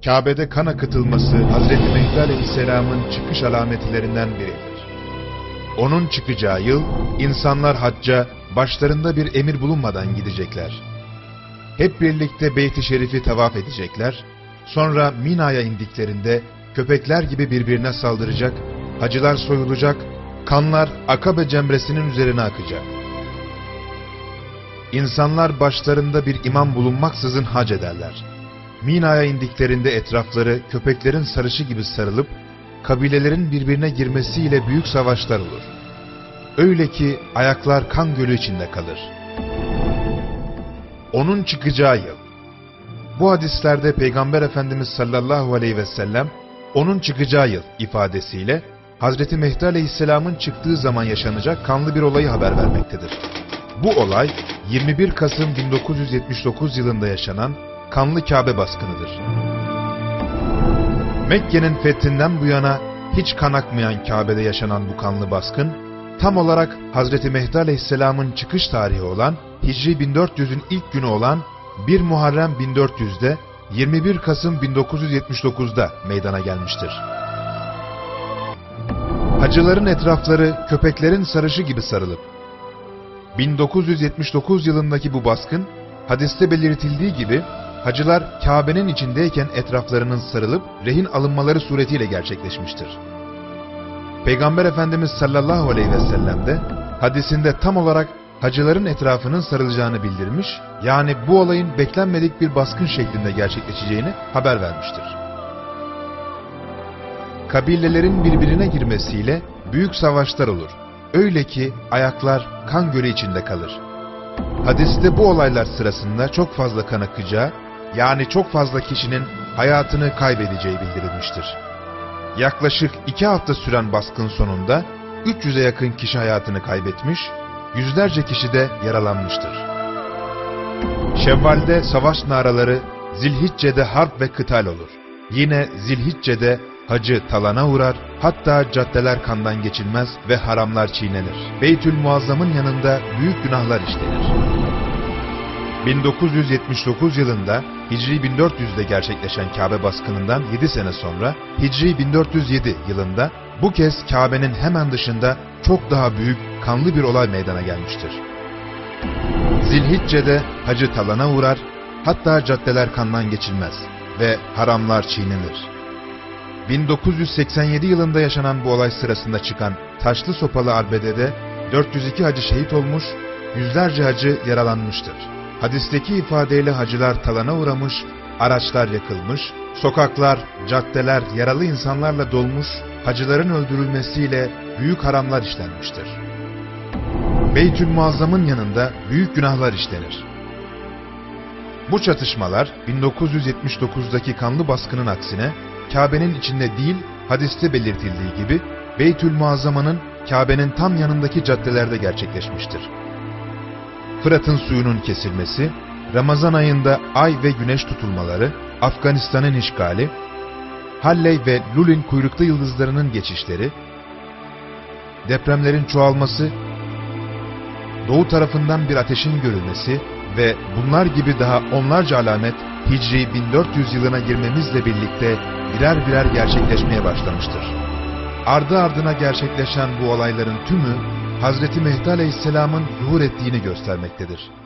Kabe'de kan akıtılması Hazreti Mehdi Aleyhisselam'ın çıkış alametlerinden biridir. Onun çıkacağı yıl, insanlar hacca başlarında bir emir bulunmadan gidecekler. Hep birlikte Beyt-i Şerif'i tavaf edecekler, sonra Mina'ya indiklerinde köpekler gibi birbirine saldıracak, hacılar soyulacak, kanlar Akabe cemresinin üzerine akacak. İnsanlar başlarında bir imam bulunmaksızın hac ederler. Mina'ya indiklerinde etrafları köpeklerin sarışı gibi sarılıp, kabilelerin birbirine girmesiyle büyük savaşlar olur. Öyle ki ayaklar kan gölü içinde kalır. Onun çıkacağı yıl. Bu hadislerde Peygamber Efendimiz sallallahu aleyhi ve sellem, onun çıkacağı yıl ifadesiyle, Hazreti Mehdi Aleyhisselam'ın çıktığı zaman yaşanacak kanlı bir olayı haber vermektedir. Bu olay, 21 Kasım 1979 yılında yaşanan kanlı Kabe baskınıdır. Mekke'nin fethinden bu yana hiç kan akmayan Kabe'de yaşanan bu kanlı baskın, tam olarak Hazreti Mehdi Aleyhisselam'ın çıkış tarihi olan Hicri 1400'ün ilk günü olan 1 Muharrem 1400'de 21 Kasım 1979'da meydana gelmiştir. Hacıların etrafları köpeklerin sarışı gibi sarılıp, 1979 yılındaki bu baskın, hadiste belirtildiği gibi, hacılar Kabe'nin içindeyken etraflarının sarılıp rehin alınmaları suretiyle gerçekleşmiştir. Peygamber Efendimiz sallallahu aleyhi ve sellem de hadisinde tam olarak hacıların etrafının sarılacağını bildirmiş, yani bu olayın beklenmedik bir baskın şeklinde gerçekleşeceğini haber vermiştir. Kabilelerin birbirine girmesiyle büyük savaşlar olur. Öyle ki ayaklar kan gölü içinde kalır. Hadiste bu olaylar sırasında çok fazla kan akacağı, yani çok fazla kişinin hayatını kaybedeceği bildirilmiştir. Yaklaşık 2 hafta süren baskın sonunda 300'e yakın kişi hayatını kaybetmiş, yüzlerce kişi de yaralanmıştır. Şevval'de savaş naraları, Zilhicce'de harp ve kıtal olur. Yine Zilhicce'de hacı talana uğrar, hatta caddeler kandan geçilmez ve haramlar çiğnenir. Beytül Muazzam'ın yanında büyük günahlar işlenir. 1979 yılında Hicri 1400'de gerçekleşen Kabe baskınından 7 sene sonra Hicri 1407 yılında bu kez Kabe'nin hemen dışında çok daha büyük kanlı bir olay meydana gelmiştir. Zilhicce'de hacı talana uğrar, hatta caddeler kandan geçilmez ve haramlar çiğnenir. 1987 yılında yaşanan bu olay sırasında çıkan taşlı sopalı arbedede 402 hacı şehit olmuş, yüzlerce hacı yaralanmıştır. Hadisteki ifadeyle hacılar talana uğramış, araçlar yakılmış, sokaklar, caddeler yaralı insanlarla dolmuş, hacıların öldürülmesiyle büyük haramlar işlenmiştir. Beytül Muazzam'ın yanında büyük günahlar işlenir. Bu çatışmalar 1979'daki kanlı baskının aksine Kabe'nin içinde değil, hadiste belirtildiği gibi Beytül Muazzam'ın Kabe'nin tam yanındaki caddelerde gerçekleşmiştir. Fırat'ın suyunun kesilmesi, Ramazan ayında ay ve güneş tutulmaları, Afganistan'ın işgali, Halley ve Lulin kuyruklu yıldızlarının geçişleri, depremlerin çoğalması, doğu tarafından bir ateşin görülmesi ve bunlar gibi daha onlarca alamet Hicri 1400 yılına girmemizle birlikte birer birer gerçekleşmeye başlamıştır. Ardı ardına gerçekleşen bu olayların tümü Hazreti Mehdi Aleyhisselam'ın zuhur ettiğini göstermektedir.